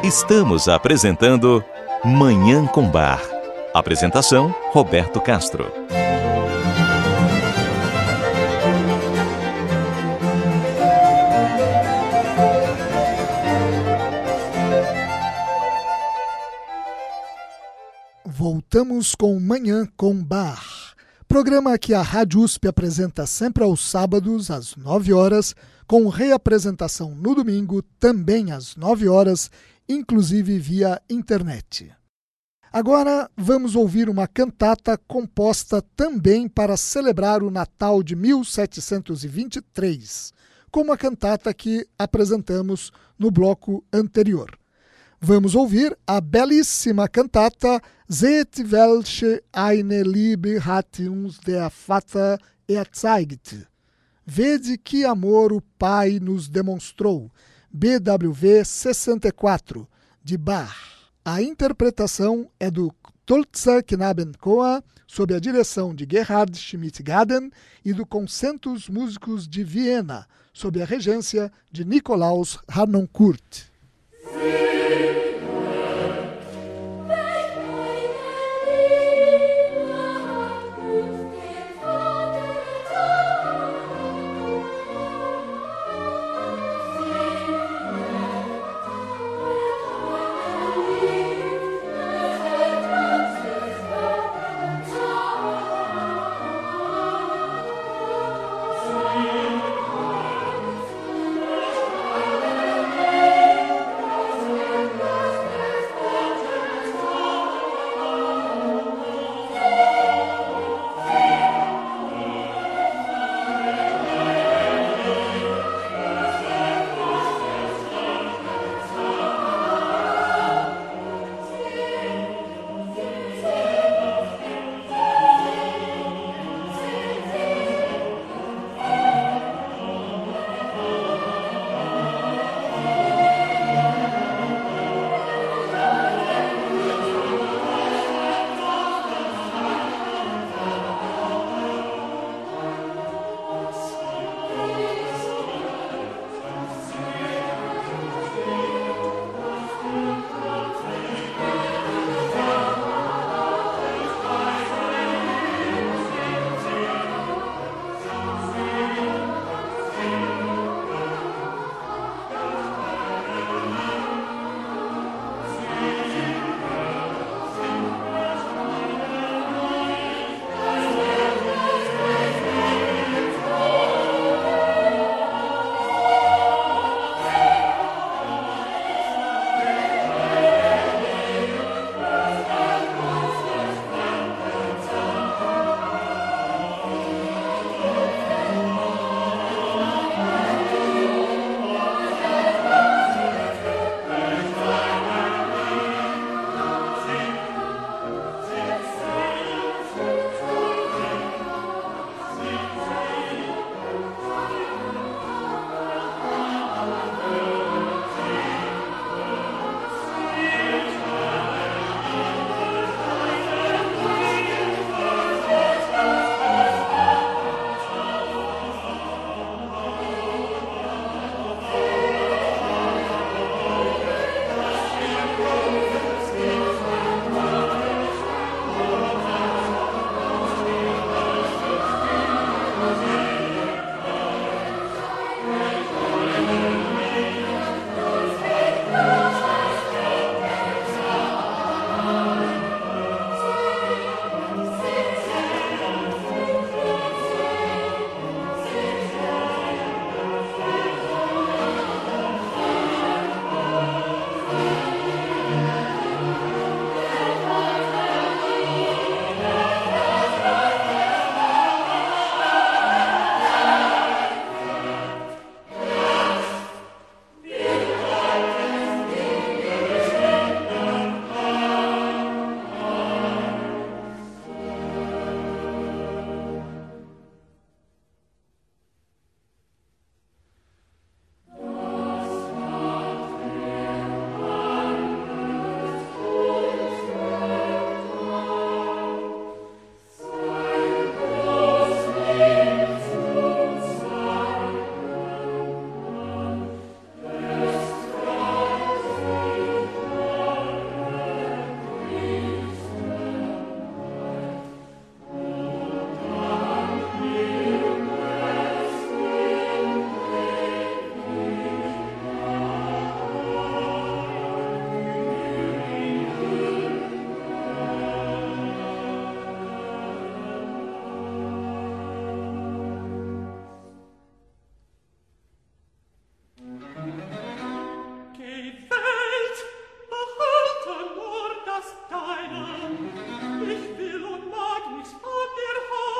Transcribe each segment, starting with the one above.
Estamos apresentando Manhã com Bar. Apresentação, Roberto Castro. Voltamos com Manhã com Bar. Programa que a Rádio USP apresenta sempre aos sábados, às 9 horas, com reapresentação no domingo, também às 9 horas, inclusive via internet. Agora vamos ouvir uma cantata composta também para celebrar o Natal de 1723, como a cantata que apresentamos no bloco anterior. Vamos ouvir a belíssima cantata Seht welche eine Liebe hat uns der Vater erzeigt. Vede que amor o Pai nos demonstrou. BWV 64, de Bach. A interpretação é do Tolzer Knabenchor, sob a direção de Gerhard Schmidt-Gaden e do Concentus Músicos de Viena, sob a regência de Nikolaus Harnoncourt.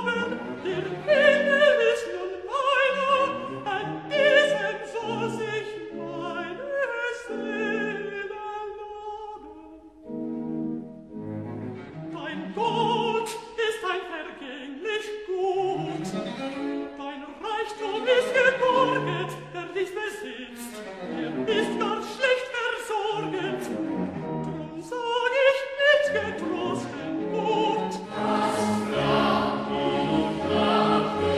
Getrosten Gott, das Grab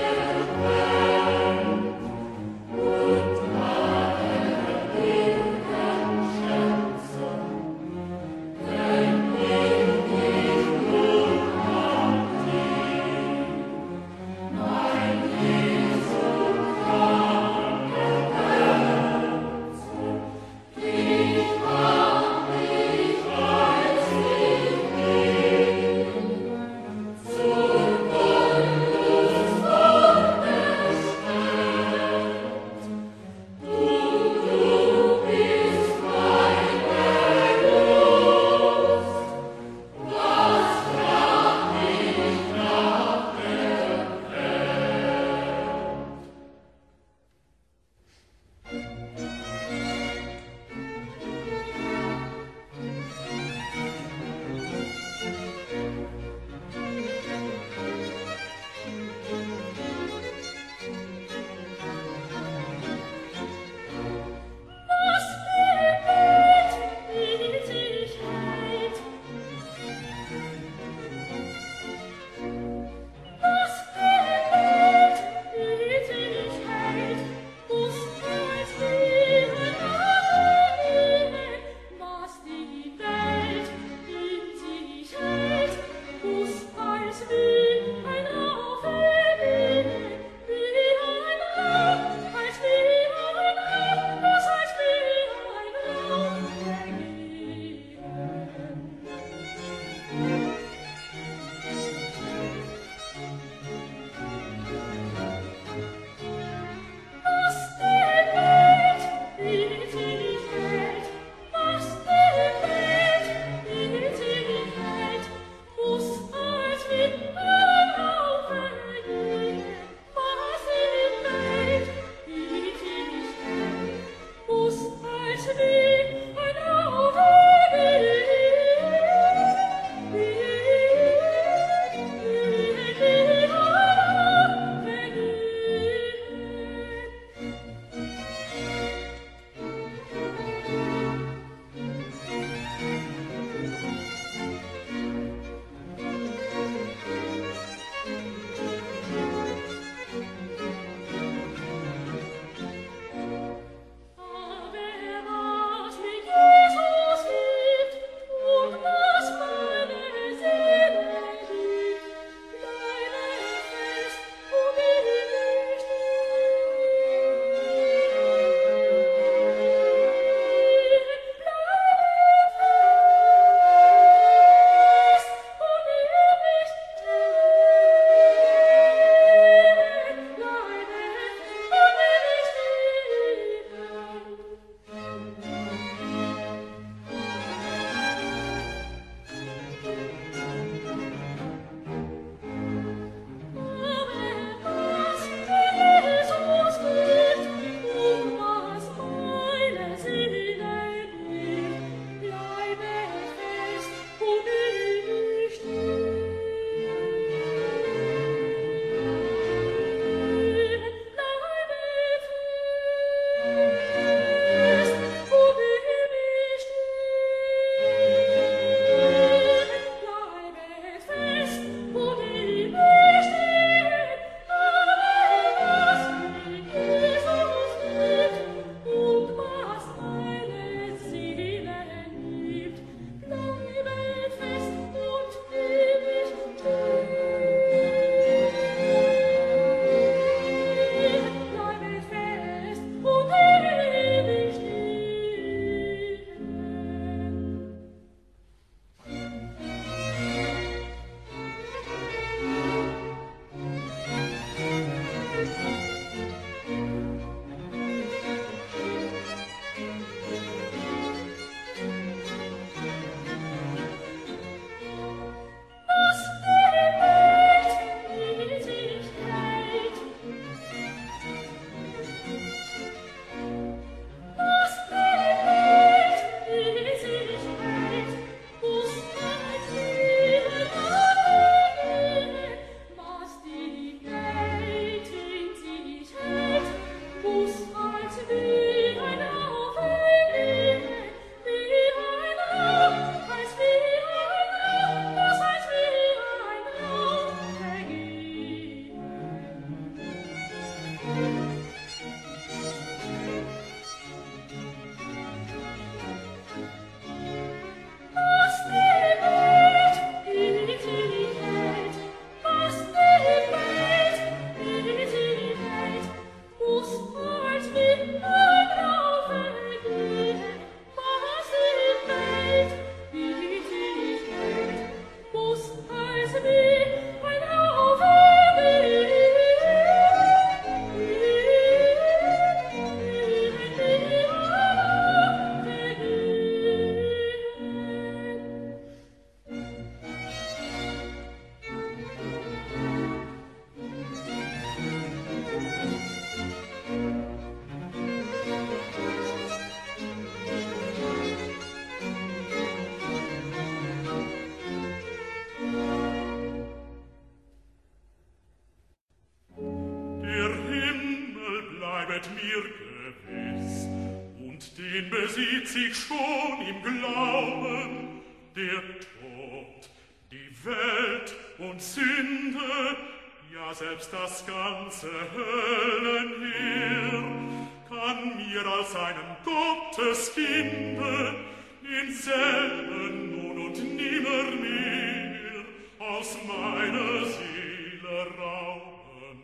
seid mir gewiss, und den besitz ich schon im Glauben, der Tod, die Welt und Sünde, ja selbst das ganze Höllenheer, kann mir als einem Gotteskinde denselben nun und nimmermehr aus meiner Seele rauben.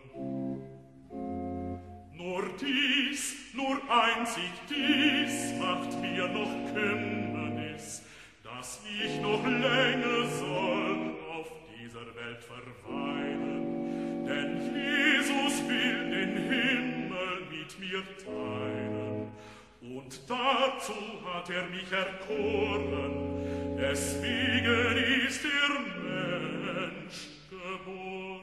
Nur einzig dies macht mir noch Kümmernis, dass ich noch länger soll auf dieser Welt verweilen, denn Jesus will den Himmel mit mir teilen, und dazu hat mich erkoren, deswegen ist der Mensch geboren.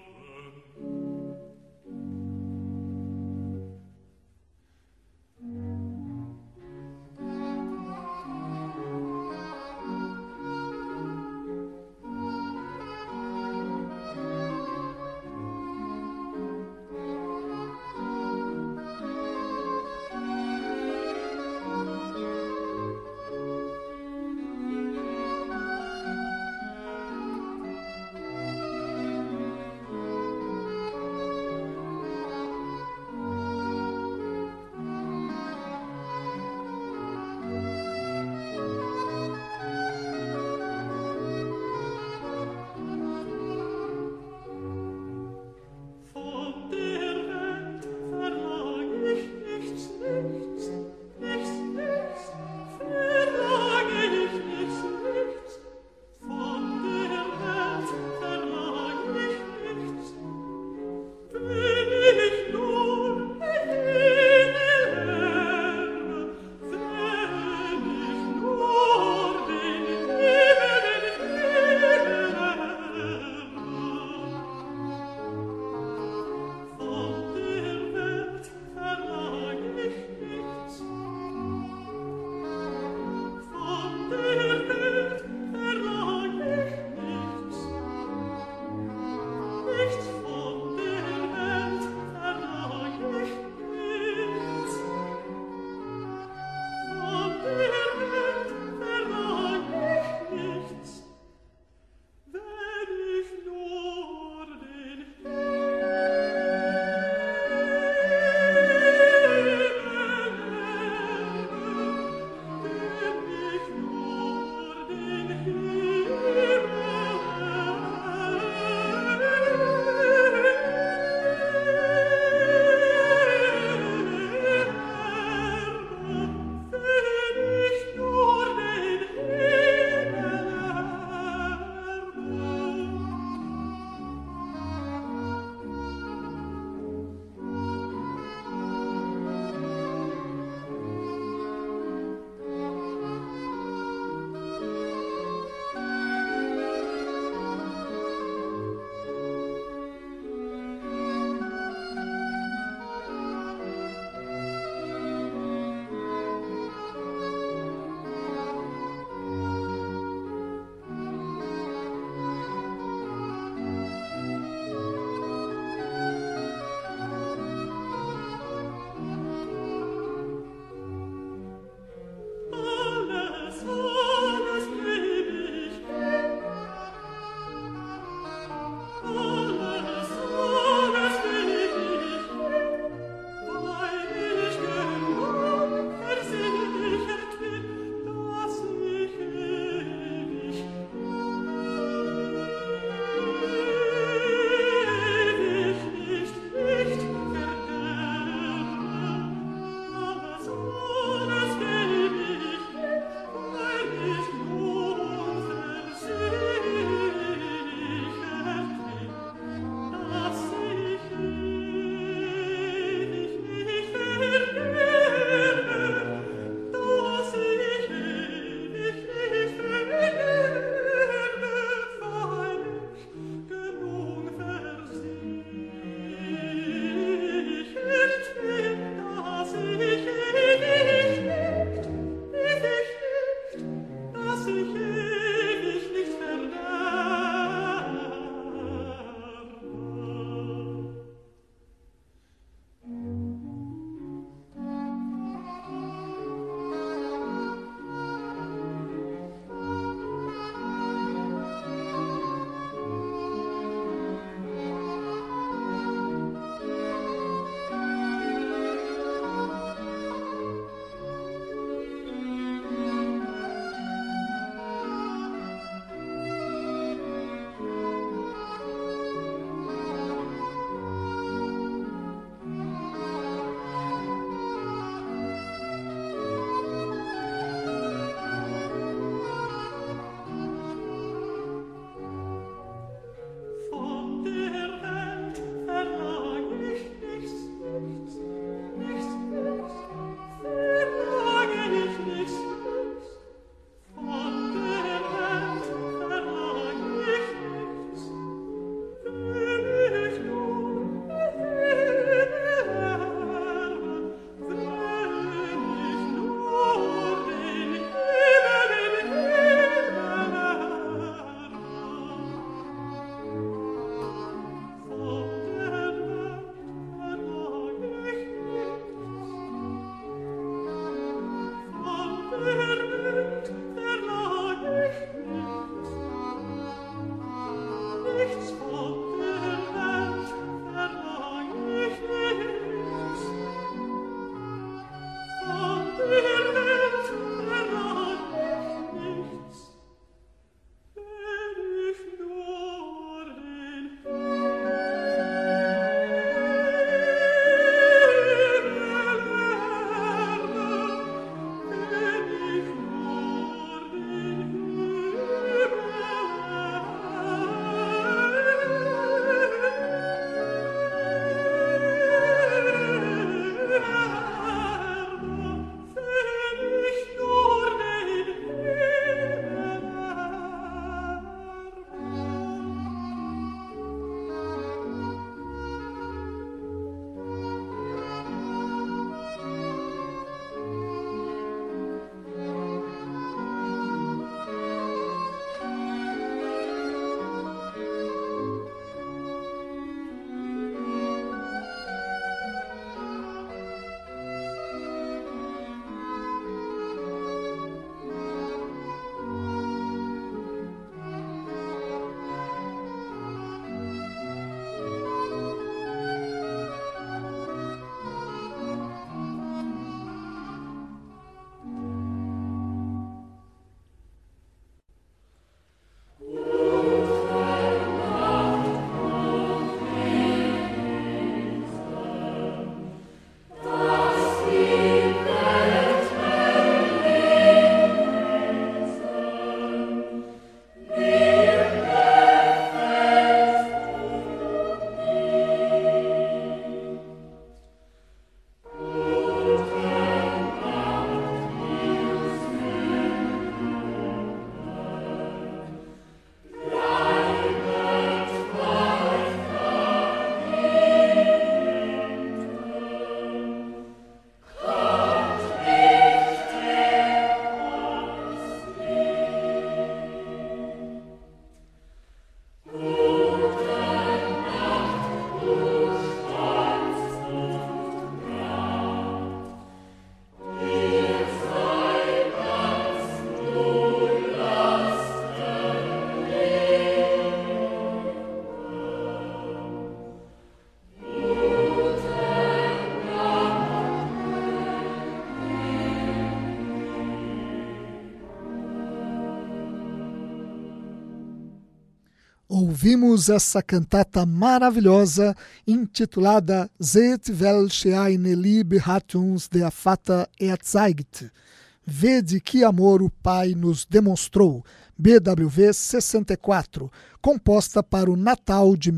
Ouvimos essa cantata maravilhosa intitulada Seht welche eine Liebe hat uns der Vater erzeigt. Vede que amor o Pai nos demonstrou. BWV 64, composta para o Natal de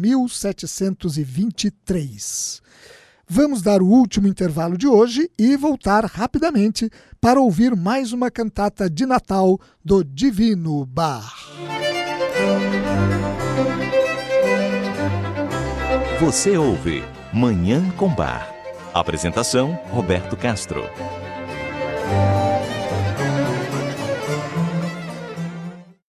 1723. Vamos dar o último intervalo de hoje e voltar rapidamente para ouvir mais uma cantata de Natal do Divino Bach. Você ouve Manhã com Bar. Apresentação: Roberto Castro.